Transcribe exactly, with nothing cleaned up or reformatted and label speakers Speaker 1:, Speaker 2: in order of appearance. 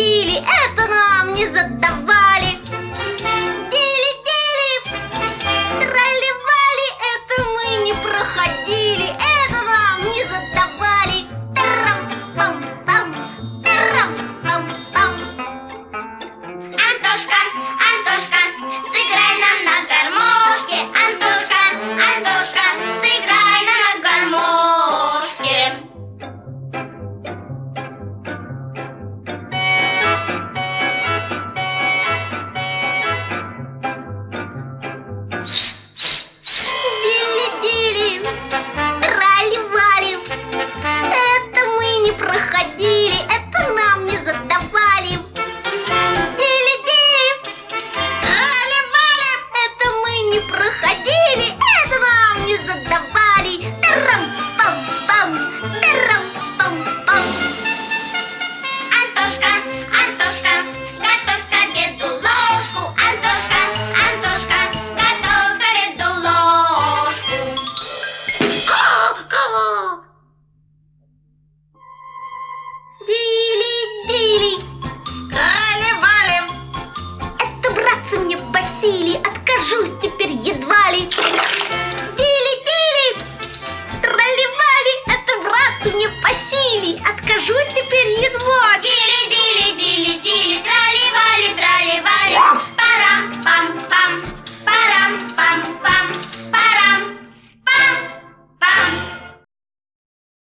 Speaker 1: Дили-дили, это нам не задавали. Дили-дили, тролливали, это мы не проходили. Это нам не задавали. Тарам-пам-пам, тарам-пам-пам.
Speaker 2: Антошка, Антошка, сыграй нам на гармошке. Антошка, Антошка, сыграй нам на гармошке.
Speaker 1: Дили-дили, тролливали, это мы не проходили, это нам не задавали. Дили-дили, тролливали, это мы не проходили, это нам не задавали. Тарам-пам-пам, тарам-пам-пам.
Speaker 2: Антошка, Антошка, готовь к обеду ложку. Антошка, Антошка, готовь к обеду ложку.
Speaker 1: Ка-ка. Дили-дили, тролливали, это, братцы, мне Василий, откажусь теперь едва ли. Дили-дили, тролливали, это, братцы, мне по силе, откажусь теперь